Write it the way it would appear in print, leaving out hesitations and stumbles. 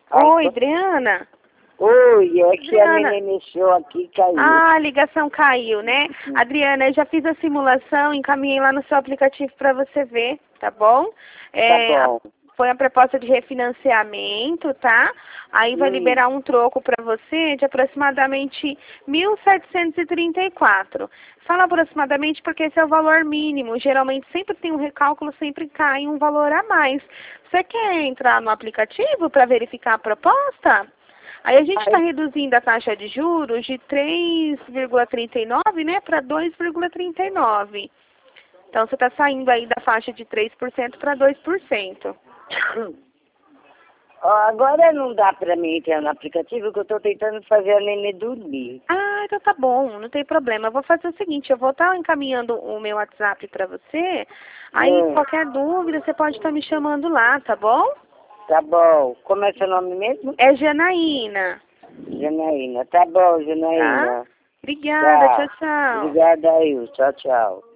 Oi, Adriana? Oi, é que a Adriana. neném mexeu aqui e caiu. Ah, a ligação caiu, né? Adriana, eu já fiz a simulação, encaminhei lá no seu aplicativo para você ver, tá bom? Tá bom. Foi a proposta de refinanciamento, tá? Aí vai liberar um troco para você de aproximadamente 1.734. Fala aproximadamente porque esse é o valor mínimo. Geralmente sempre tem um recálculo, sempre cai um valor a mais. Você quer entrar no aplicativo para verificar a proposta? Aí a gente está reduzindo a taxa de juros de 3,39, né, para 2,39. Então, você está saindo aí da faixa de 3% para 2%. Ó, agora não dá pra mim entrar no aplicativo, que eu tô tentando fazer a nenê dormir. Ah, então tá bom, não tem problema. Eu vou fazer o seguinte, eu vou estar encaminhando o meu WhatsApp para você. Aí, qualquer dúvida, você pode estar me chamando lá, tá bom? Tá bom. Como é seu nome mesmo? É Janaína. Janaína. Tá bom, Janaína. Tá? Obrigada, Tá. tchau, tchau. Obrigada aí. Tchau, tchau.